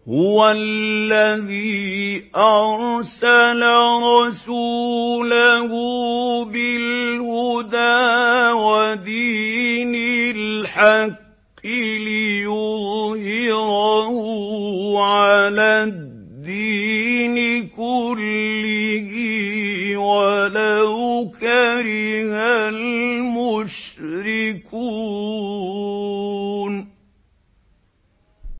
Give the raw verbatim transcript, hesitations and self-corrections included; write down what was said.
هُوَ الَّذِي أَرْسَلَ رَسُولَهُ بِالْهُدَىٰ وَدِينِ الْحَقِّ لِيُظْهِرَهُ عَلَى الدِّينِ كُلِّهِ وَلَوْ كَرِهَ الْمُشْرِكُونَ.